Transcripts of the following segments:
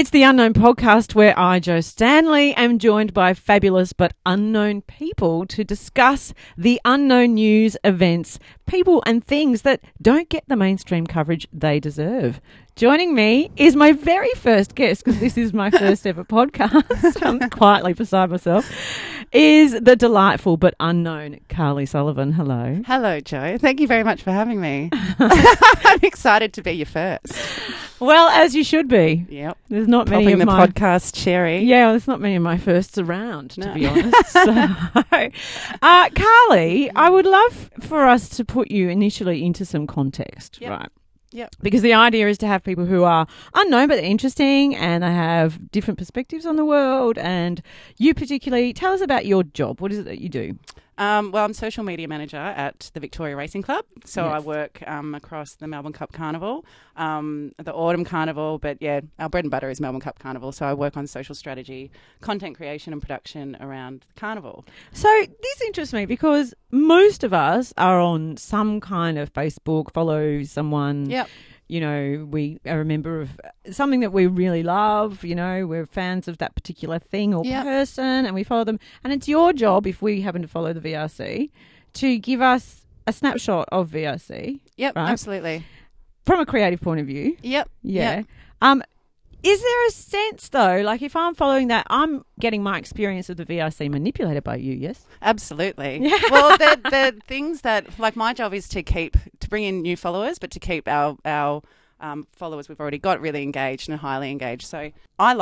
It's the Unknown Podcast where I, Jo Stanley, am joined by fabulous but unknown people to discuss the unknown news, events, people and things that don't get the mainstream coverage they deserve. Joining me is my very first guest, because this is my first ever podcast, I'm quietly beside myself, is the delightful but unknown Carly Sullivan. Hello. Hello, Jo. Thank you very much for having me. I'm excited to be your first. Well, as you should be. Yep. There's not Popping many of the my podcast cherry. Yeah, there's not many of my firsts around, to No. be honest. So, Carly, I would love for us to put you initially into some context, Yep. right? Yep. Because the idea is to have people who are unknown but interesting and they have different perspectives on the world. And you particularly, tell us about your job. What is it that you do? Well, I'm social media manager at the Victoria Racing Club. So Yes. I work across the Melbourne Cup Carnival, the Autumn Carnival. But yeah, our bread and butter is Melbourne Cup Carnival. So I work on social strategy, content creation and production around the carnival. So this interests me because most of us are on some kind of Facebook, follow someone. Yep. You know, we are a member of something that we really love, you know, we're fans of that particular thing or Yep. person and we follow them. And it's your job, if we happen to follow the VRC, to give us a snapshot of VRC. Yep, Right. absolutely. From a creative point of view. Yep. Yeah. Yep. Is there a sense, though, like if I'm following that, I'm getting my experience of the VRC manipulated by you, yes? Absolutely. Yeah. Well, the things that, like, my job is to bring in new followers, but to keep our followers we've already got really engaged and highly engaged. So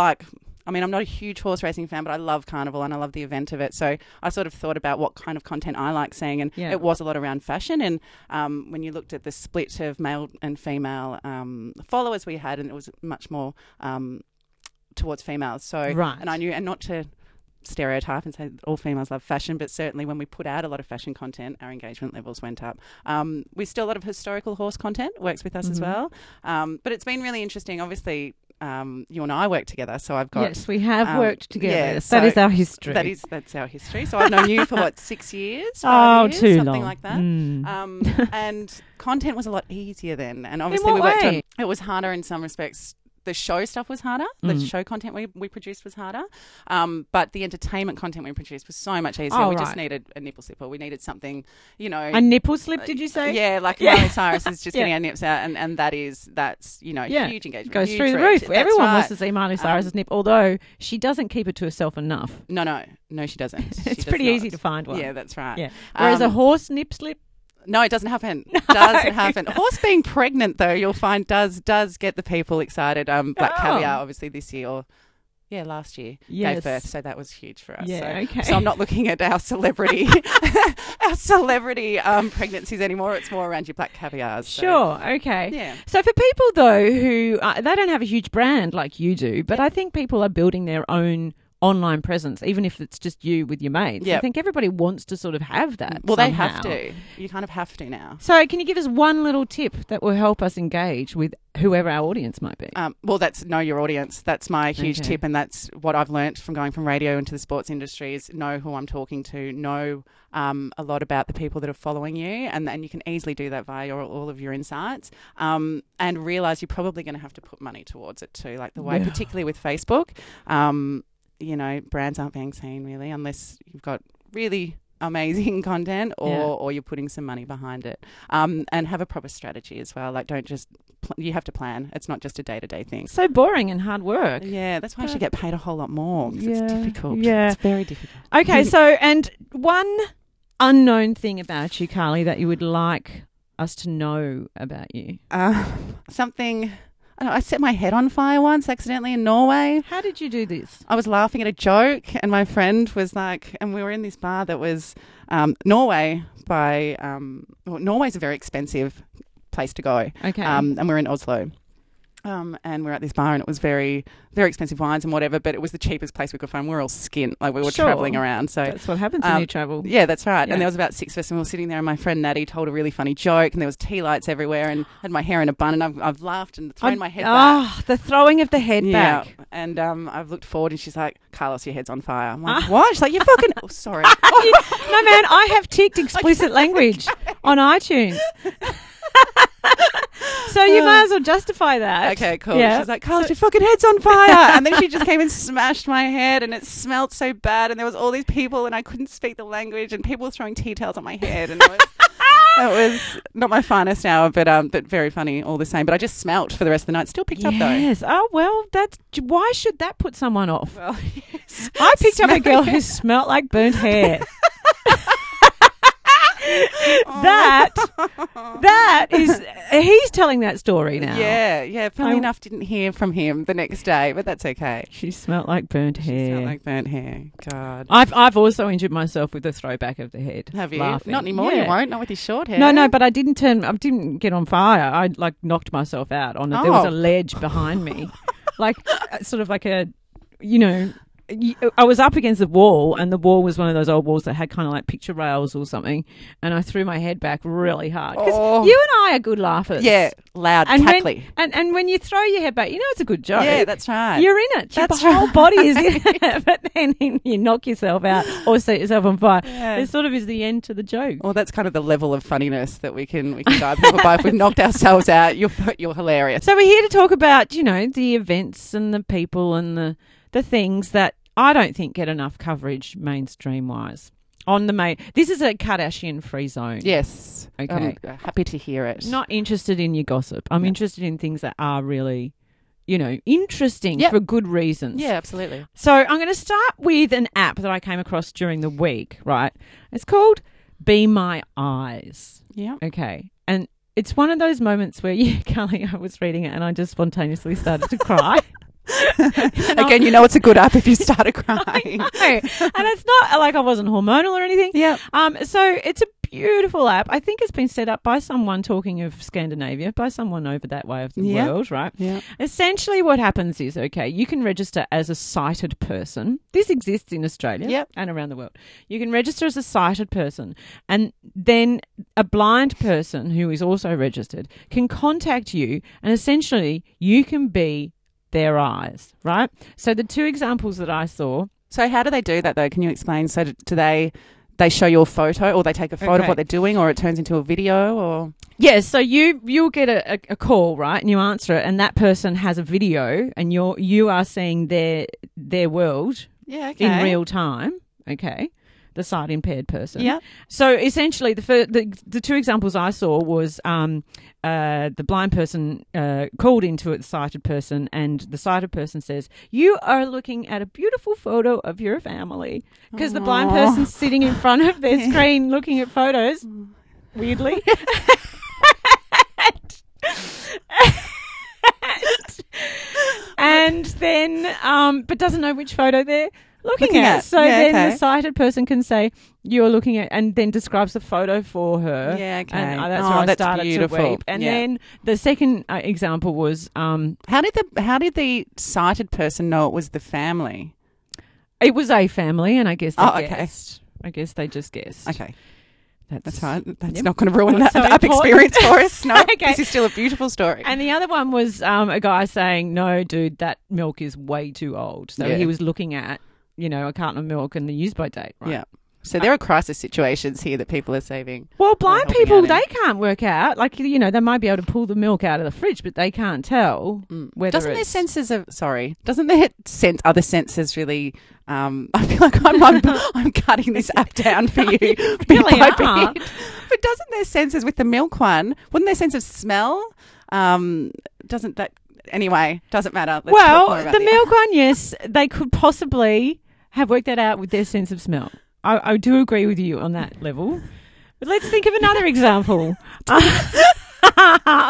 I'm not a huge horse racing fan, but I love carnival and I love the event of it. So I sort of thought about what kind of content I like seeing, and Yeah. it was a lot around fashion. And when you looked at the split of male and female followers we had, and it was much more towards females. So Right. and I knew, and not to stereotype and say that all females love fashion, but certainly when we put out a lot of fashion content, our engagement levels went up. We still a lot of historical horse content works with us as well. But it's been really interesting. Obviously, you and I work together, so I've got Yes, we have worked together. yeah, Yes, so that is our history. That's our history. So I've known you for 6 years, Oh, 5 years, too something long. like that. And content was a lot easier then. And obviously what we worked way? on it was harder in some respects. The show stuff was harder. The show content we produced was harder. But the entertainment content we produced was so much easier. Oh, We just right. needed a nipple slipper. We needed something, you know. A nipple slip, did you say? Yeah, like Yeah. Miley Cyrus is just Yeah. getting our nips out, and that's Yeah. huge engagement. Goes huge through the reach. roof. That's Everyone wants right. to see Miley Cyrus's nip, although she doesn't keep it to herself enough. No, she doesn't. She It's does pretty not. easy to find one. Yeah, that's right. Yeah. Whereas a horse nip slip, No, it doesn't happen. Doesn't happen. Horse being pregnant, though, you'll find does get the people excited. Black Oh. Caviar, obviously, this year last year Yes. gave birth, so that was huge for us. Yeah, so, okay. So I'm not looking at our celebrity pregnancies anymore. It's more around your Black Caviars. So. sure, okay. Yeah. So for people, though, who they don't have a huge brand like you do, but I think people are building their own online presence, even if it's just you with your mates. I Yep. think everybody wants to sort of have that. Well, they somehow. have to. You kind of have to now. So can you give us one little tip that will help us engage with whoever our audience might be? Well, that's know your audience. That's my huge Okay. tip, and that's what I've learnt from going from radio into the sports industry is know who I'm talking to, know a lot about the people that are following you, and you can easily do that via all of your insights, and realise you're probably going to have to put money towards it too, like the way, Yeah. particularly with Facebook, brands aren't being seen really unless you've got really amazing content or you're putting some money behind it, and have a proper strategy as well. Like don't just you have to plan. It's not just a day-to-day thing. So boring and hard work. Yeah, that's why I should get paid a whole lot more because it's difficult. Yeah. It's very difficult. Okay, so and one unknown thing about you, Carly, that you would like us to know about you. Something. I set my head on fire once accidentally in Norway. How did you do this? I was laughing at a joke, and my friend was like, and we were in this bar that was Norway Norway's a very expensive place to go. Okay. And we're in Oslo. And we're at this bar and it was very, very expensive wines and whatever, but it was the cheapest place we could find. We were all skint, like we were Sure. travelling around. So That's what happens when you travel. yeah, that's right. Yeah. And there was about 6 of us and we were sitting there and my friend Natty told a really funny joke and there was tea lights everywhere and had my hair in a bun and I've laughed and thrown my head back. Oh, the throwing of the head Yeah. back. And I've looked forward and she's like, Carlos, your head's on fire. I'm like, what? She's like, you fucking... Oh, sorry. No, man, I have ticked explicit language on iTunes. So So you might as well justify that. Okay, cool. Yeah. She's like, Carlos, your fucking head's on fire. And then she just came and smashed my head and it smelled so bad and there was all these people and I couldn't speak the language and people were throwing tea towels on my head and that was not my finest hour, but very funny all the same. But I just smelt for the rest of the night. Still picked up though. Yes. Oh, well, why should that put someone off? Well, yes. I picked up a girl who smelt like burnt hair. That is, he's telling that story now. Yeah. Funny enough, didn't hear from him the next day, but that's okay. She smelt like burnt hair. Smelled like burnt hair. God. I've also injured myself with the throwback of the head. Have you? Laughing. Not anymore. Yeah. You won't. Not with your short hair. No, but I didn't get on fire. I like knocked myself out on it. There was a ledge behind me, like sort of like a, I was up against the wall, and the wall was one of those old walls that had kind of like picture rails or something, and I threw my head back really hard. Because you and I are good laughers. Yeah, loud, and cackly. And when you throw your head back, it's a good joke. Yeah, that's right. You're in it. Your whole body is in it. But then you knock yourself out or set yourself on fire. Yeah. It sort of is the end to the joke. Well, that's kind of the level of funniness that we can guide people by. If we've knocked ourselves out, you're hilarious. So we're here to talk about, the events and the people and the things that I don't think get enough coverage mainstream-wise. This is a Kardashian-free zone. Yes. Okay. I'm happy to hear it. Not interested in your gossip. I'm interested in things that are really, interesting for good reasons. Yeah, absolutely. So I'm going to start with an app that I came across during the week, right? It's called Be My Eyes. Yeah. Okay. And it's one of those moments where, Carly, I was reading it and I just spontaneously started to cry. Again, it's a good app if you started crying. And it's not like I wasn't hormonal or anything. Yeah. So it's a beautiful app. I think it's been set up by someone, talking of Scandinavia, by someone over that way of the world, right? Yeah. Essentially what happens is, you can register as a sighted person. This exists in Australia and around the world. You can register as a sighted person, and then a blind person who is also registered can contact you, and essentially you can be their eyes, right? So the two examples that I saw. So how do they do that though? Can you explain? So do they show you a photo, or they take a photo of what they're doing, or it turns into a video, or? Yes, so you'll get a call, right? And you answer it, and that person has a video, and you are seeing their world in real time. Okay. The sight impaired person. Yeah. So essentially, the two examples I saw was the blind person called into it, the sighted person, and the sighted person says, "You are looking at a beautiful photo of your family," because the blind person's sitting in front of their screen looking at photos. Weirdly. And then, but doesn't know which photo they're looking at. So then the sighted person can say, "You're looking at," and then describes the photo for her. Yeah, okay. And that's where I started beautiful. to weep. And then the second example was, how did the sighted person know it was the family? It was a family, and I guess they okay. guessed. I guess they just guessed. Okay. That's right. That's Yep. not going to ruin Not the so app experience for us. No, Okay. This is still a beautiful story. And the other one was a guy saying, "No, dude, that milk is way too old." So he was looking at, a carton of milk and the use-by date, right? Yeah. So there are crisis situations here that people are saving. Well, blind people, out in. they can't work out. Like, they might be able to pull the milk out of the fridge, but they can't tell whether Doesn't their it's... other senses really... I feel like I'm cutting this app down for you. bit really by are. bit. But doesn't their senses with the milk one, wouldn't their sense of smell, doesn't that... Anyway, doesn't matter. Let's talk more about the milk one, yes, they could possibly have worked that out with their sense of smell. I do agree with you on that level. But let's think of another example. I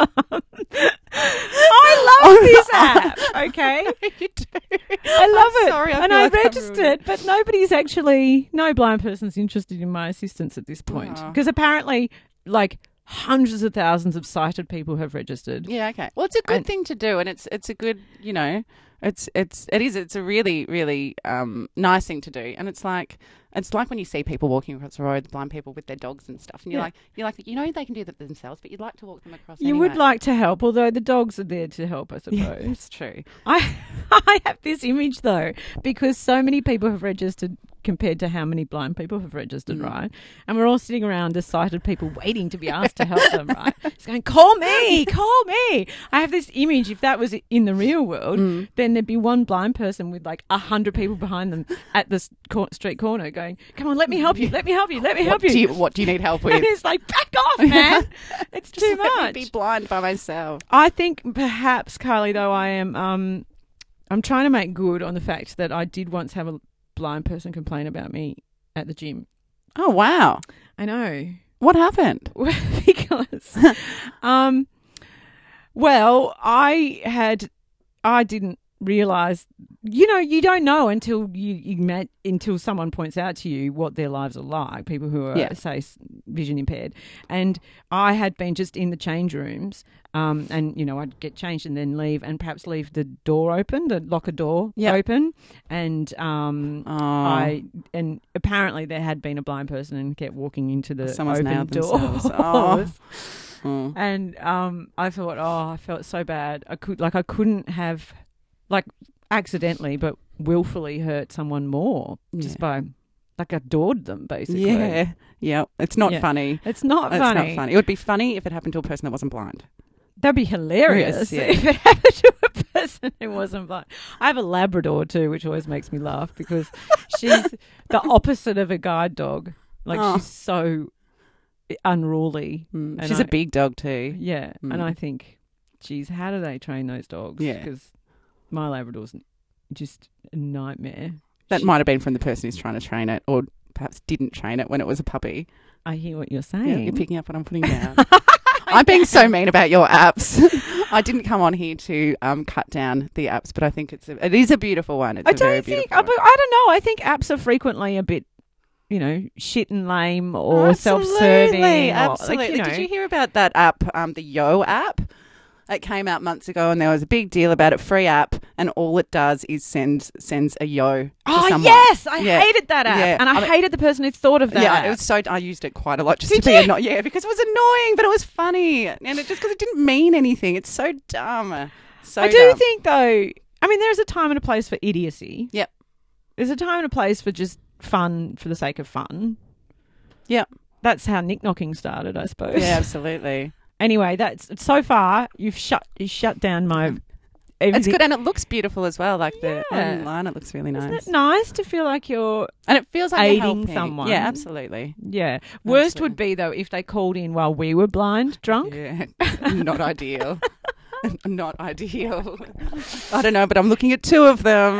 love this app, okay? You do. I love it. Sorry, and I registered, but no blind person's interested in my assistance at this point. Because apparently, hundreds of thousands of sighted people have registered. Yeah, okay. Well, it's a good thing to do, and it's a good, it's a really, really nice thing to do. And it's like when you see people walking across the road, blind people with their dogs and stuff, and you're like, they can do that themselves, but you'd like to walk them across. You would like to help, although the dogs are there to help, I suppose. Yeah, it's true. I have this image though, because so many people have registered compared to how many blind people have registered, right? And we're all sitting around as sighted people waiting to be asked to help them, right? It's going, call me. I have this image, if that was in the real world, then there'd be one blind person with like 100 people behind them at the street corner going, come on, let me help you. What do you need help with? And it's like, back off, man. It's too Let much. me be blind by myself. I think perhaps, Carly, though, I'm trying to make good on the fact that I did once have a blind person complain about me at the gym. Oh, wow. I know. What happened? Because, well, I didn't realise, you don't know until until someone points out to you what their lives are like, people who are, say, vision impaired. And I had been just in the change rooms, and, I'd get changed and then leave, and perhaps leave the door open, the locker door open. And and apparently there had been a blind person and kept walking into the open door. And I thought, I felt so bad. I couldn't have, accidentally but willfully hurt someone more just by, adored them, basically. Yeah. It's not funny. It's not funny. It would be funny if it happened to a person that wasn't blind. That'd be hilarious if it happened to a person who wasn't blind. I have a Labrador too, which always makes me laugh because she's the opposite of a guide dog. She's so unruly. She's a big dog too. Yeah. And I think, geez, how do they train those dogs? Yeah. Because my Labrador's just a nightmare. That might have been from the person who's trying to train it, or perhaps didn't train it when it was a puppy. I hear what you're saying. Yeah, you're picking up what I'm putting down. I'm being so mean about your apps. I didn't come on here to cut down the apps, but I think it is a beautiful one. I don't know. I think apps are frequently a bit, shit and lame or self-serving. Absolutely. Did you hear about that app, the Yo app? It came out months ago and there was a big deal about it. Free app, and all it does is sends a yo to someone. Yes, I hated that app, and I hated the person who thought of that. Yeah, it was so. I used it quite a lot just to be annoying. Yeah, because it was annoying, but it was funny, and it just because it didn't mean anything. It's so dumb. I do think though. I mean, there's a time and a place for idiocy. Yep. There's a time and a place for just fun for the sake of fun. Yep. That's how nick-knocking started, I suppose. Yeah, absolutely. Anyway, that's so far you've shut down my. Everything. It's good, and it looks beautiful as well. The online, it looks really nice. Isn't it nice to feel like you're and it feels like aiding someone? Yeah, absolutely. Yeah. Worst would be though if they called in while we were blind, drunk. Yeah, not ideal. Not ideal. I don't know, but I'm looking at two of them.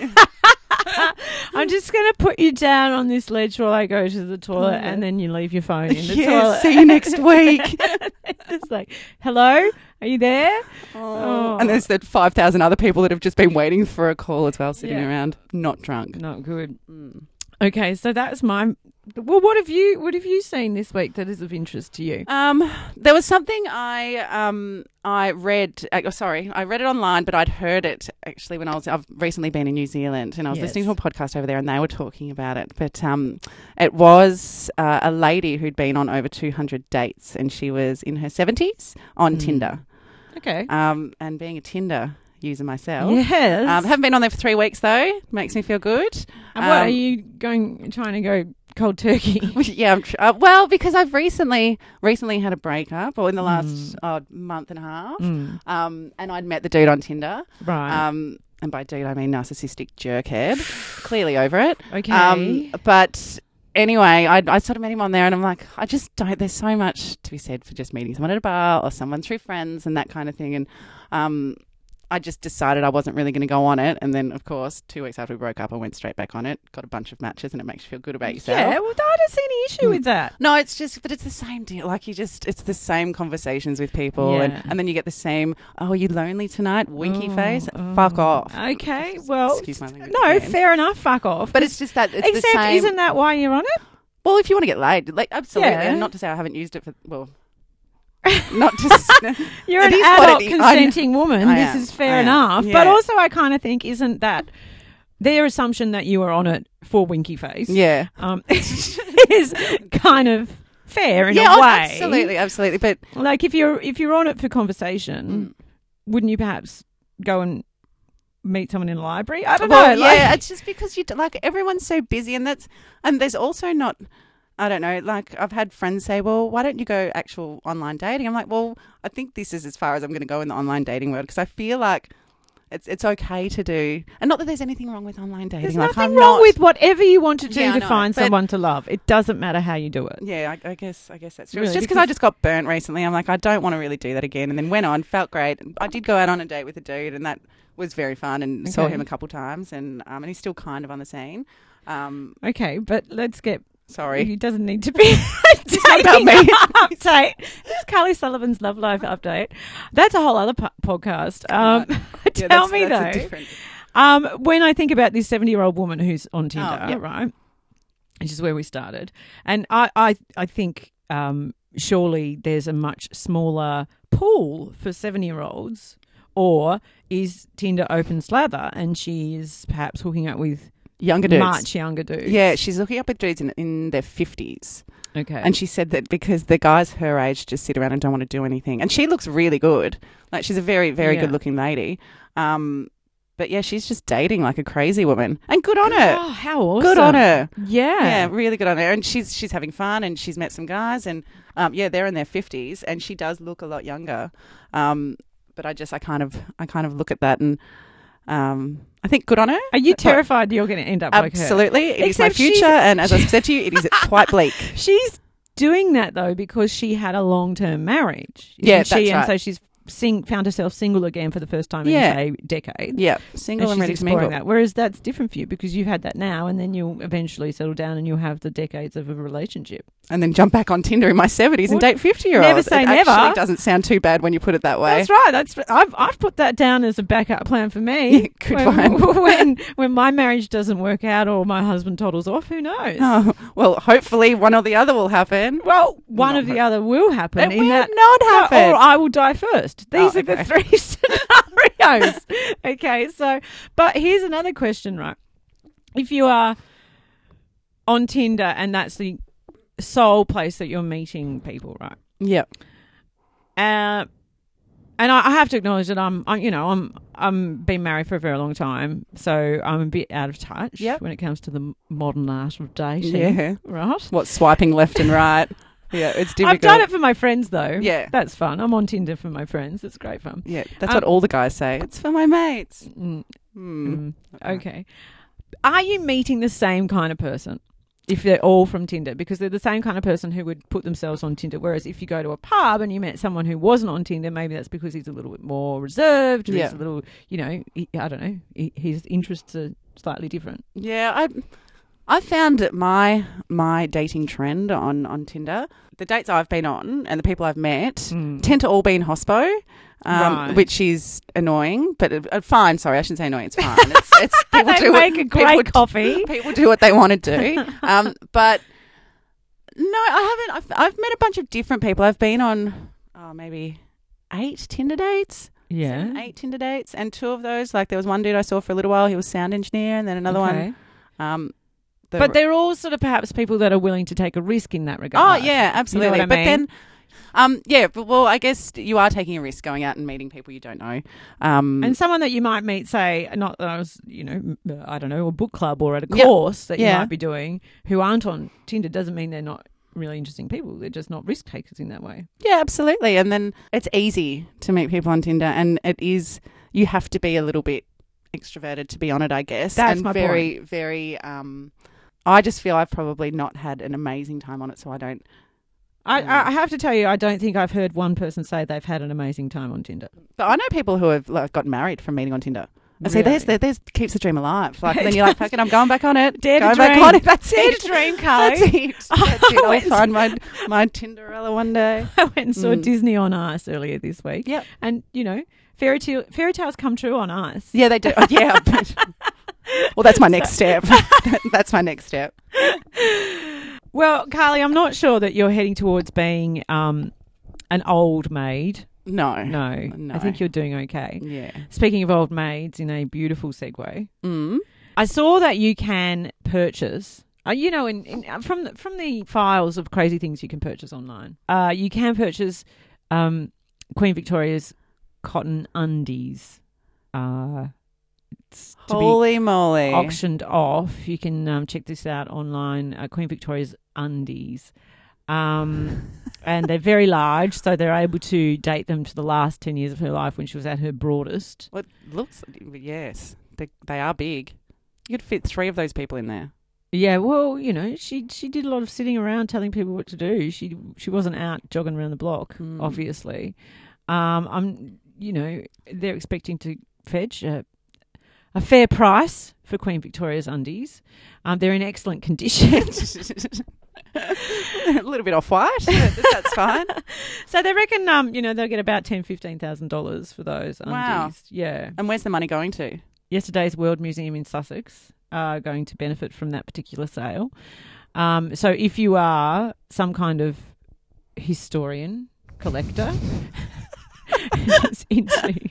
I'm just going to put you down on this ledge while I go to the toilet, and then you leave your phone in the toilet. See you next week. It's like, hello, are you there? Oh. And there's the 5,000 other people that have just been waiting for a call as well, sitting around, not drunk. Not good. Okay, so that's my. Well, what have you seen this week that is of interest to you? There was something I read. I read it online, but I'd heard it actually when I've recently been in New Zealand, and I was listening to a podcast over there, and they were talking about it. But it was a lady who'd been on over 200 dates, and she was in her 70s on Tinder. Okay. And being a Tinder user myself. Yes. Haven't been on there for 3 weeks though. Makes me feel good. And what are you trying to go cold turkey? Yeah. Well, because I've recently had a breakup, or in the last month and a half. And I'd met the dude on Tinder. Right. And by dude I mean narcissistic jerkhead. Clearly over it. Okay. But anyway, I sort of met him on there, and I'm like, I just don't. There's so much to be said for just meeting someone at a bar or someone through friends and that kind of thing. And I just decided I wasn't really going to go on it. And then, of course, 2 weeks after we broke up, I went straight back on it, got a bunch of matches, and it makes you feel good about yourself. Yeah, well, I don't see any issue with that. No, it's the same deal. It's the same conversations with people. Yeah. And then you get the same, are you lonely tonight? Winky face. Fuck off. Okay, well, excuse my language no, again. Fair enough, fuck off. But it's just that, it's Except, the same. isn't that why you're on it? Well, if you want to get laid, absolutely. Yeah. And not to say I haven't used it for, not just. You're an adult consenting woman. This is fair enough. Yeah. But also I kind of think, isn't that their assumption that you are on it for winky face? Yeah. Is kind of fair in a way. Absolutely. But like if you're on it for conversation, wouldn't you perhaps go and meet someone in a library. I don't Well, know. yeah, it's just because like everyone's so busy, and there's also not. I don't know. Like I've had friends say, "Well, why don't you go actual online dating?" I'm like, "Well, I think this is as far as I'm going to go in the online dating world because I feel like it's okay to do, and not that there's anything wrong with online dating. There's like nothing I'm wrong not, with whatever you want to do Yeah, I to know, find but- someone to love. It doesn't matter how you do it. Yeah, I guess that's true. Really, It's just because because- I just got burnt recently. I'm like, I don't want to really do that again. And then went on, felt great. I did go out on a date with a dude, and that was very fun. And saw Okay. him a couple times, and he's still kind of on the scene. Okay, but let's get. Sorry, It doesn't need to be It's not about me. update. This is Carly Sullivan's Love Life update. That's a whole other podcast. Yeah, Tell me that's a though. different- When I think about this 70-year-old woman who's on Tinder, yeah. right, which is where we started, and I think surely there's a much smaller pool for 70-year-olds, or is Tinder open slather and she is perhaps hooking up with Younger dudes. much younger dudes? Yeah, she's looking up at dudes in their 50s. Okay. And she said that because the guys her age just sit around and don't want to do anything. And she looks really good. Like, she's a very, very Yeah. good-looking lady. But, yeah, she's just dating like a crazy woman. And good on her. Oh, how awesome. Good on her. Yeah. Yeah, really good on her. And she's having fun, and she's met some guys. And, they're in their 50s. And she does look a lot younger. But I kind of look at that and I think good on her. Are you terrified that you're going to end up like her? Absolutely. It is my Except she's- future. And as I've said to you, it is quite bleak. She's doing that though because she had a long-term marriage. Yeah, Isn't she? that's And right. so she's found herself single again for the first time Yeah. in, say, decades. Yeah, And single and she's ready to exploring mingle. that. Whereas that's different for you because you've had that now and then you'll eventually settle down and you'll have the decades of a relationship. And then jump back on Tinder in my 70s and Well, date 50-year-olds. never say it never. actually doesn't sound too bad when you put it that way. That's right. I've put that down as a backup plan for me. Yeah, good one. when my marriage doesn't work out or my husband toddles off, who knows? Oh, well, hopefully one or the other will happen. Well, one Not of the other will happen. It in will that, not happen. Or I will die first. These Oh, are the okay. three scenarios. Okay, so, but here's another question, right? If you are on Tinder and that's the sole place that you're meeting people, right? Yeah. And I have to acknowledge that I'm been married for a very long time, so I'm a bit out of touch Yep. when it comes to the modern art of dating. Yeah. Right. What, swiping left and right? Yeah, it's difficult. I've done it for my friends though. Yeah. That's fun. I'm on Tinder for my friends. It's great fun. Yeah, that's what all the guys say. It's for my mates. Okay. Are you meeting the same kind of person if they're all from Tinder? Because they're the same kind of person who would put themselves on Tinder. Whereas if you go to a pub and you met someone who wasn't on Tinder, maybe that's because he's a little bit more reserved. Or Yeah. he's a little, I don't know. His interests are slightly different. Yeah, I found my dating trend on Tinder. The dates I've been on and the people I've met tend to all be in hospo, Right. which is annoying, but fine. Sorry, I shouldn't say annoying. It's fine. It's people They do make what, a great people, coffee. People do what they want to do, but no, I haven't. I've met a bunch of different people. I've been on maybe 8 Tinder dates. Yeah. 8 Tinder dates, and 2 of those, like there was one dude I saw for a little while. He was sound engineer, and then another Okay. one. But they're all sort of perhaps people that are willing to take a risk in that Oh regard. yeah, absolutely. what I But mean? then, well, I guess you are taking a risk going out and meeting people you don't know. And someone that you might meet, say, not that I was, I don't know, a book club or at a Yep. course that you Yeah. might be doing, who aren't on Tinder, doesn't mean they're not really interesting people. They're just not risk takers in that way. Yeah, absolutely. And then it's easy to meet people on Tinder, and you have to be a little bit extroverted to be on it, I guess. That's and my very, very. I just feel I've probably not had an amazing time on it, so I don't. I have to tell you, I don't think I've heard one person say they've had an amazing time on Tinder. But I know people who have got married from meeting on Tinder. I say, Really? there's keeps the dream alive. Like, and then you're like, fucking, I'm going back on it. Dare to going dream. back on it. That's Dare it. to dream, Carly. That's it. That's it. I'll went- find my Tinderella one day. I went and saw Disney on Ice earlier this week. Yep. And, fairy tales come true on ice. Yeah, they do. Oh, yeah. Well, that's my next step. That's my next step. Well, Carly, I'm not sure that you're heading towards being an old maid. No. No. I think you're doing okay. Yeah. Speaking of old maids, in a beautiful segue, Mm. I saw that you can purchase, from the files of crazy things you can purchase online, you can purchase Queen Victoria's cotton undies. gifts to be Holy moly. auctioned off. You can check this out online, Queen Victoria's undies. And they're very large, so they're able to date them to the last 10 years of her life when she was at her broadest. Well, it looks, yes, they are big. You could fit 3 of those people in there. Yeah, well, you know, she did a lot of sitting around telling people what to do. She wasn't out jogging around the block, obviously. They're expecting to fetch a fair price for Queen Victoria's undies. They're in excellent condition. A little bit off-white, but that's fine. So they reckon, they'll get about $10,000-$15,000 for those undies. Wow. Yeah. And where's the money going to? Yesterday's World Museum in Sussex are going to benefit from that particular sale. So if you are some kind of historian, collector, into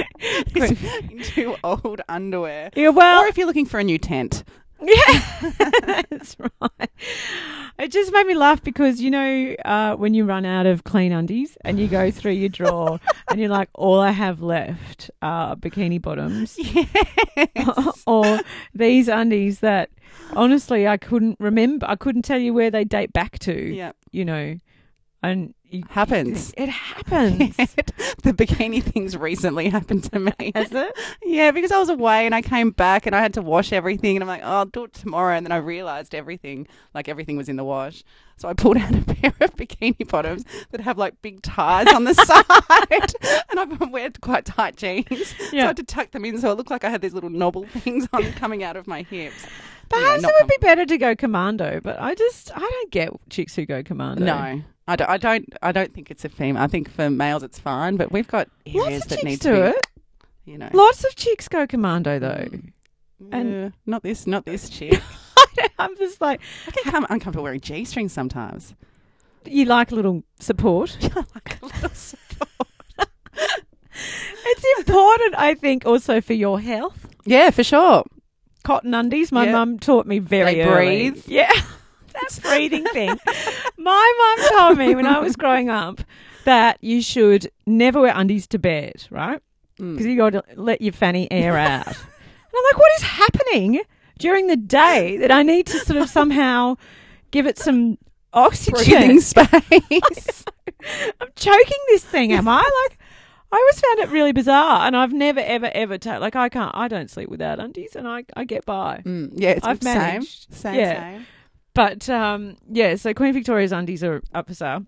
old underwear. Yeah, well, or if you're looking for a new tent. Yeah, that's right. It just made me laugh because, when you run out of clean undies and you go through your drawer and you're like, all I have left are bikini bottoms. Yes. Or these undies that, honestly, I couldn't remember. I couldn't tell you where they date back to. Yeah. And happens. It happens. The bikini thing's recently happened to me. Has it? Yeah, because I was away and I came back and I had to wash everything and I'm like, I'll do it tomorrow. And then I realised everything was in the wash. So I pulled out a pair of bikini bottoms that have like big ties on the side. And I wear quite tight jeans. Yeah. So I had to tuck them in so it looked like I had these little knobble things on coming out of my hips. Perhaps it would be better to go commando, but I don't get chicks who go commando. No. I don't think it's a female. I think for males it's fine, but we've got areas that need to be, it. Lots of chicks go commando though. And not this chick. I'm just like, I get uncomfortable wearing G-strings sometimes. You like a little support? I like a little support. It's important, I think, also for your health. Yeah, for sure. Cotton undies. My mum taught me very early. Breathe. Yeah. That breathing thing. My mum told me when I was growing up that you should never wear undies to bed, right? Because you got to let your fanny air out. And I'm like, what is happening during the day that I need to sort of somehow give it some oxygen? Breathing space. I'm choking this thing, am I? Like, I always found it really bizarre, and I've never, ever, ever I don't sleep without undies, and I get by. Yeah, it's I've managed. Same. But, so Queen Victoria's undies are up for sale.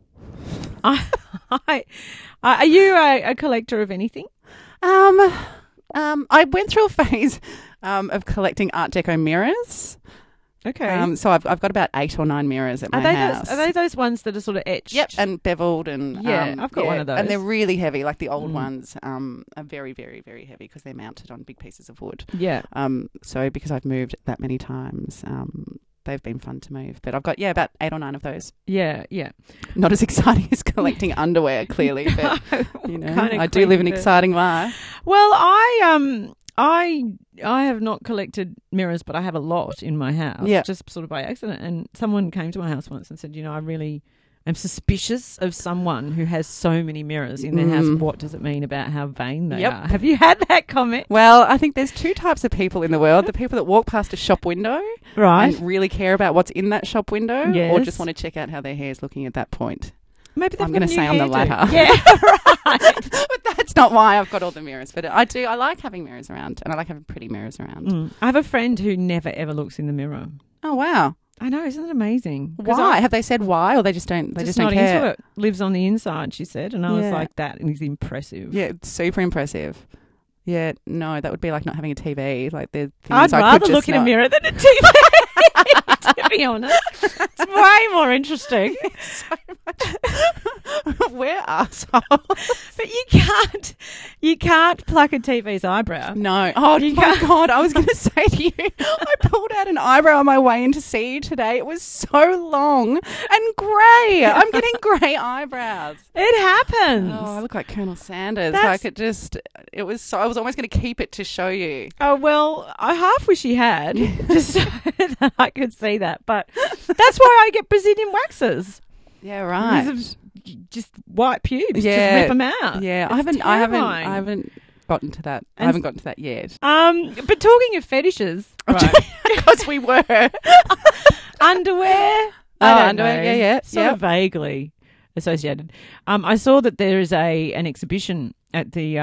Are you a collector of anything? I went through a phase of collecting Art Deco mirrors. Okay. So I've got about 8 or 9 mirrors at my house. Are they those ones that are sort of etched? Yep, and beveled and I've got one of those. And they're really heavy. Like the old ones are very, very, very heavy because they're mounted on big pieces of wood. Yeah. So because I've moved that many times, they've been fun to move. But I've got about 8 or 9 of those. Yeah. Not as exciting as collecting underwear, clearly, but I do live an exciting life. Well, I have not collected mirrors, but I have a lot in my house, just sort of by accident. And someone came to my house once and said, I really am suspicious of someone who has so many mirrors in their house. What does it mean about how vain they are? Have you had that comment? Well, I think there's 2 types of people in the world. The people that walk past a shop window and really care about what's in that shop window or just want to check out how their hair is looking at that point. Maybe I'm going to say I'm the latter. Yeah, right. But that's not why I've got all the mirrors. But I like having mirrors around, and I like having pretty mirrors around. I have a friend who never, ever looks in the mirror. Oh, wow. I know, isn't it amazing? Why? Have they said why, or they just don't? They just don't not care. Into it. Lives on the inside, she said, and I was like, that is impressive. Yeah, it's super impressive. Yeah, no, that would be like not having a TV. Like the I'd rather look in a mirror than a TV. To be honest, it's way more interesting. So much. We're assholes. But you can't pluck a TV's eyebrow. No. Oh my God, I was going to say to you, I pulled out an eyebrow on my way in to see you today. It was so long and grey. I'm getting grey eyebrows. It happens. Oh, I look like Colonel Sanders. I was almost going to keep it to show you. Oh, well, I half wish he had, just so that I could see that. But that's why I get Brazilian waxes. Yeah, right. Just white pubes. Just rip them out. Yeah, I I haven't gotten to that. I haven't gotten to that yet. But talking of fetishes, right? Because we were. Underwear. Underwear. Yeah. Sort of vaguely associated. I saw that there is an exhibition at the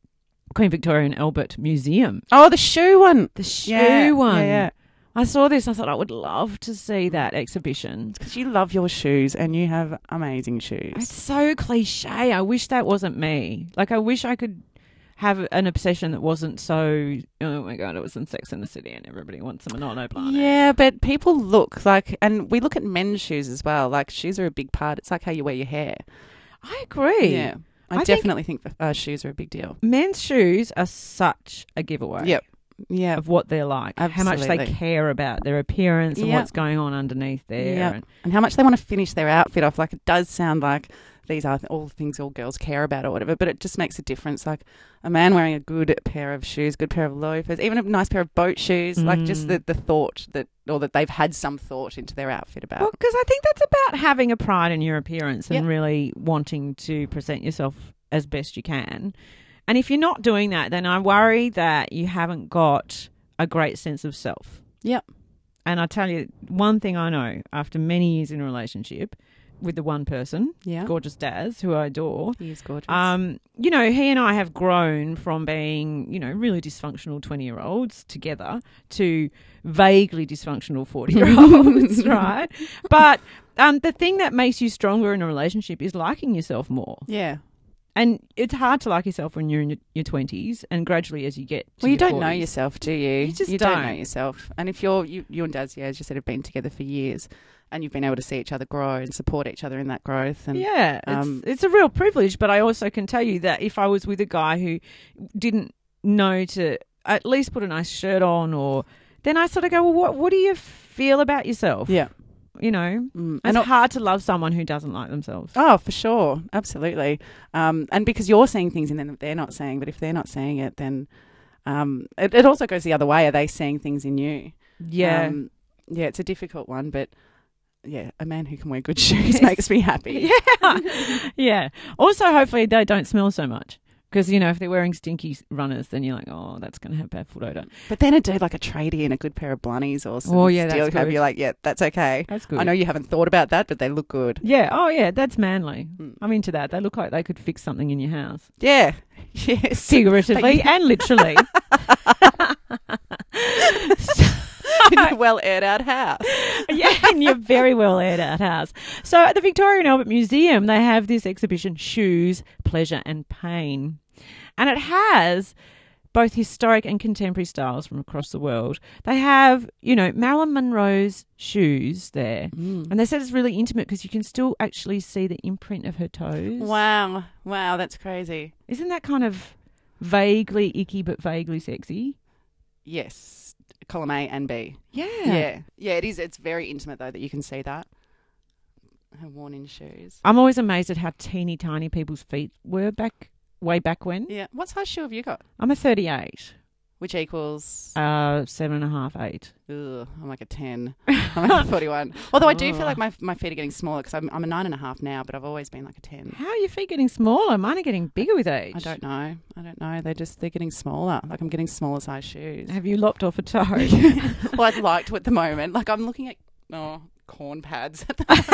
Queen Victoria and Albert Museum. Oh, the shoe one. The shoe one. Yeah. I saw this and I thought I would love to see that exhibition. Because you love your shoes and you have amazing shoes. It's so cliche. I wish that wasn't me. Like, I wish I could have an obsession that wasn't so, oh my God, it was in Sex and the City and everybody wants a Manolo Blahnik. Yeah, but people look like, and we look at men's shoes as well. Like, shoes are a big part. It's like how you wear your hair. I agree. Yeah. I definitely think shoes are a big deal. Men's shoes are such a giveaway. Yep. Yeah. Of what they're like, Absolutely. how much they care about their appearance and what's going on underneath there. Yeah. And how much they want to finish their outfit off. Like, it does sound like these are all the things all girls care about or whatever, but it just makes a difference. Like, a man wearing a good pair of shoes, good pair of loafers, even a nice pair of boat shoes, like just the thought that they've had some thought into their outfit about. Well, because I think that's about having a pride in your appearance and really wanting to present yourself as best you can. And if you're not doing that, then I worry that you haven't got a great sense of self. Yep. And I tell you, one thing I know after many years in a relationship with the one person, gorgeous Daz, who I adore. He is gorgeous. You know, he and I have grown from being, you know, really dysfunctional 20-year-olds together to vaguely dysfunctional 40-year-olds, right? But the thing that makes you stronger in a relationship is liking yourself more. Yeah. And it's hard to like yourself when you're in your 20s, and gradually as you get to you your don't 40s. know yourself, do you? You just don't know yourself. And if you and Daz, as you said, have been together for years, and you've been able to see each other grow and support each other in that growth. And it's a real privilege. But I also can tell you that if I was with a guy who didn't know to at least put a nice shirt on, or then I sort of go, well, what do you feel about yourself? Yeah. You know, it's hard to love someone who doesn't like themselves. Oh, for sure. Absolutely. And because you're seeing things in them that they're not seeing, but if they're not seeing it, then it also goes the other way. Are they seeing things in you? Yeah. It's a difficult one, but yeah, a man who can wear good shoes makes me happy. Yeah. Yeah. Also, hopefully they don't smell so much. Because, you know, if they're wearing stinky runners, then you're like, oh, that's going to have bad foot odour. But then a dude like a tradie and a good pair of blunnies or some steel cap, you're like, yeah, that's okay. That's good. I know you haven't thought about that, but they look good. Yeah. Oh, yeah, that's manly. I'm into that. They look like they could fix something in your house. Yeah. Yes. Figuratively and literally. In a well aired out house. Yeah, in your very well aired out house. So at the Victoria and Albert Museum, they have this exhibition, Shoes, Pleasure and Pain. And it has both historic and contemporary styles from across the world. They have, you know, Marilyn Monroe's shoes there. And they said it's really intimate because you can still actually see the imprint of her toes. Wow, that's crazy. Isn't that kind of vaguely icky but vaguely sexy? Yes. Column A and B. Yeah. Yeah, it is. It's very intimate, though, that you can see that. Her worn-in shoes. I'm always amazed at how teeny tiny people's feet were way back when. Yeah. What size shoe have you got? I'm a 38. Which equals? 7.5, 8. Ugh, I'm like a 10. I'm like a 41. Although I do feel like my feet are getting smaller because I'm a 9.5 now, but I've always been like a 10. How are your feet getting smaller? Mine are getting bigger with age. I don't know. They're getting smaller. Like I'm getting smaller size shoes. Have you lopped off a toe? Well, I'd like to at the moment. Like I'm looking at corn pads at the moment.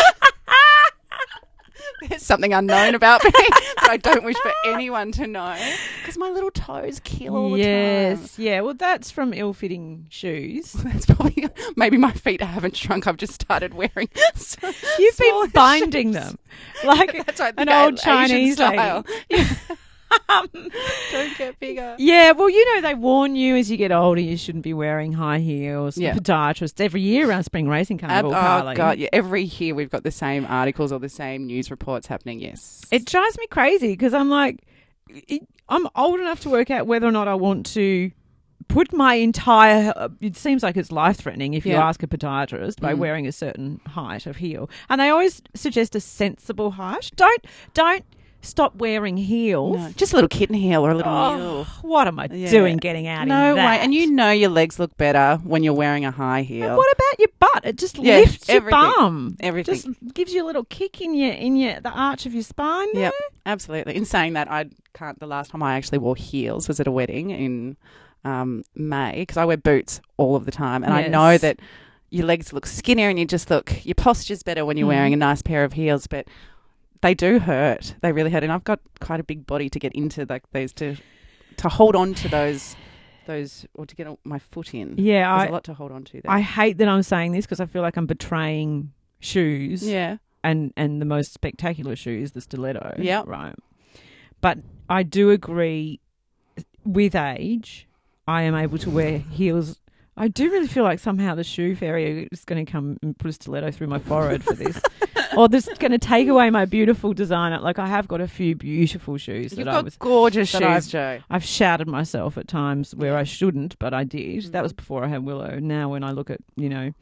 There's something unknown about me that I don't wish for anyone to know because my little toes kill all the time. Yes, yeah. Well, that's from ill-fitting shoes. That's probably maybe my feet haven't shrunk. I've just started wearing. You've been binding shoes. them like that's right, an old Chinese style. lady. Don't get bigger. Yeah, well, you know, they warn you as you get older you shouldn't be wearing high heels. Yeah. Podiatrists every year around Spring Racing Carnival, Carly. Oh, God, yeah. Every year we've got the same articles or the same news reports happening, yes. It drives me crazy because I'm like, I'm old enough to work out whether or not I want to put my entire, it seems like it's life-threatening if you ask a podiatrist by wearing a certain height of heel. And they always suggest a sensible height. Don't stop wearing heels. No, just a little kitten heel or a little mule. What am I doing getting out No in that? way. And you know your legs look better when you're wearing a high heel. And what about your butt? It just lifts your everything. bum. Everything. Just gives you a little kick in the arch of your spine. Yep, absolutely. In saying that, the last time I actually wore heels was at a wedding in May, because I wear boots all of the time, and I know that your legs look skinnier and your posture's better when you're wearing a nice pair of heels, but they do hurt. They really hurt. And I've got quite a big body to get into those to hold on to those or to get my foot in. Yeah. There's a lot to hold on to there. I hate that I'm saying this because I feel like I'm betraying shoes. Yeah. And the most spectacular shoe is the stiletto. Yeah. Right. But I do agree, with age, I am able to wear heels. I do really feel like somehow the shoe fairy is going to come and put a stiletto through my forehead for this. Or this is going to take away my beautiful designer. Like, I have got a few beautiful shoes. You've got gorgeous shoes, Jo. I've shouted myself at times where I shouldn't, but I did. Mm-hmm. That was before I had Willow. Now when I look at,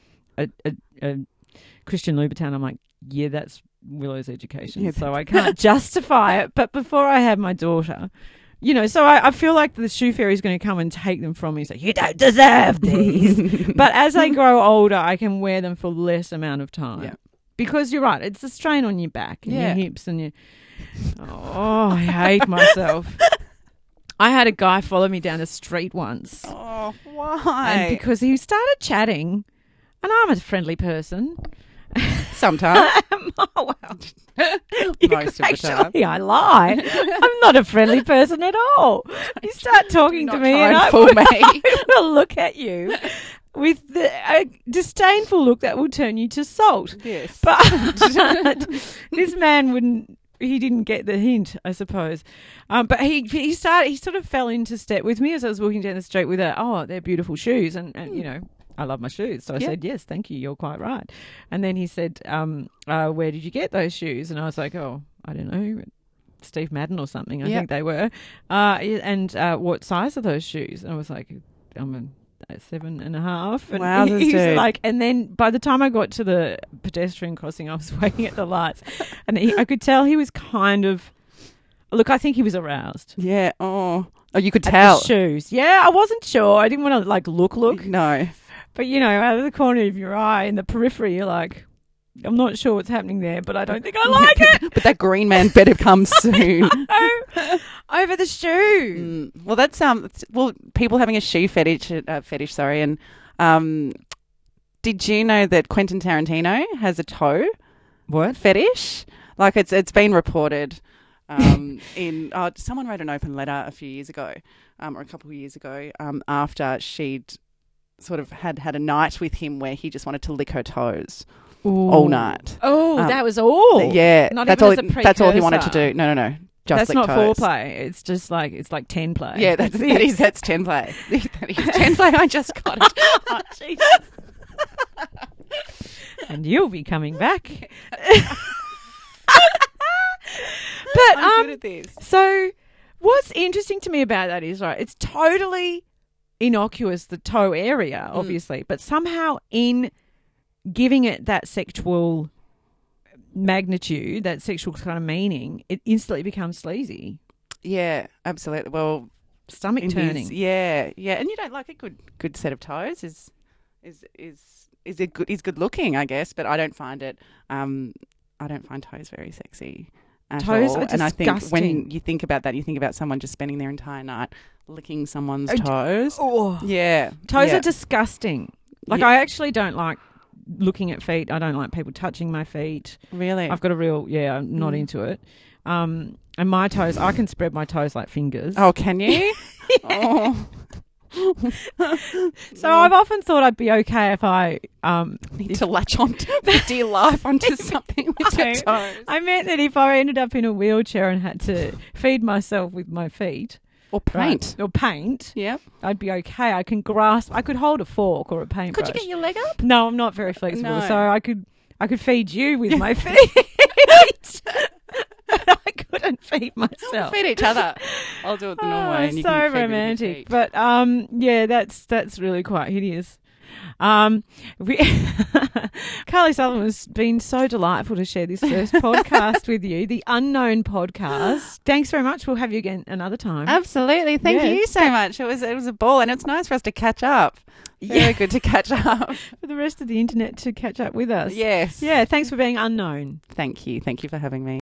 a Christian Louboutin, I'm like, yeah, that's Willow's education. Yeah, so I can't justify it. But before I had my daughter... so I feel like the shoe fairy is going to come and take them from me and say, you don't deserve these. But as I grow older, I can wear them for less amount of time. Yeah. Because you're right, it's a strain on your back and your hips and your... Oh, I hate myself. I had a guy follow me down the street once. Oh, why? And because he started chatting, and I'm a friendly person... Sometimes. Oh, well. Most of the time. Actually, I lie. I'm not a friendly person at all. You start talking to me and I will look at you with a disdainful look that will turn you to salt. Yes. But this man he didn't get the hint, I suppose. But he sort of fell into step with me as I was walking down the street with they're beautiful shoes and I love my shoes. So I said, yes, thank you. You're quite right. And then he said, where did you get those shoes? And I was like, I don't know, Steve Madden or something. I think they were. And what size are those shoes? And I was like, I'm a 7.5. And wow, he's like, and then by the time I got to the pedestrian crossing, I was waiting at the lights. And I could tell he was kind of, look, I think he was aroused. Yeah. Oh, you could tell. The shoes. Yeah, I wasn't sure. I didn't want to look. No. But, out of the corner of your eye, in the periphery, you're like, I'm not sure what's happening there, but I don't think I like it. But that green man better come soon. Over the shoe. Well, that's people having a shoe fetish. And did you know that Quentin Tarantino has a toe fetish? Like it's been reported. Someone wrote an open letter a few years ago, or a couple of years ago, after she'd sort of had a night with him where he just wanted to lick her toes all night. Oh, that was all. Yeah, not that's even all. As a precursor. That's all he wanted to do. No. Just that's not toes. Foreplay. It's just it's like 10 play. Yeah, that's 10 play. That is 10 play. I just got it. Oh, Jesus. And you'll be coming back. But I'm good at this. So what's interesting to me about that is, right, it's totally innocuous, the toe area, obviously, but somehow in giving it that sexual magnitude, that sexual kind of meaning, it instantly becomes sleazy. Yeah, absolutely. Well, stomach turning. Yeah. And you don't like a good set of toes is good looking, I guess, but I don't find it. I don't find toes very sexy. Toes are disgusting. And I think when you think about that, you think about someone just spending their entire night licking someone's toes. Oh. Yeah. Toes are disgusting. I actually don't like looking at feet. I don't like people touching my feet. Really? I've got I'm not into it. And my toes, I can spread my toes like fingers. Oh, can you? Oh. So I've often thought I'd be okay if I need to latch on for dear life onto something with your toes. I meant that if I ended up in a wheelchair and had to feed myself with my feet or paint, yeah, I'd be okay. I can grasp. I could hold a fork or a paintbrush. Could you get your leg up? No, I'm not very flexible, so I could feed you with my feet. I couldn't feed myself. We'll feed each other. I'll do it the normal way. And you so can feed romantic, feet. but that's really quite hideous. Carly Sullivan has been so delightful to share this first podcast with you, the Unknown Podcast. Thanks very much. We'll have you again another time. Absolutely. Thank you so much. It was a ball, and it's nice for us to catch up. Very good to catch up. For the rest of the internet to catch up with us. Yes. Yeah, thanks for being unknown. Thank you. Thank you for having me.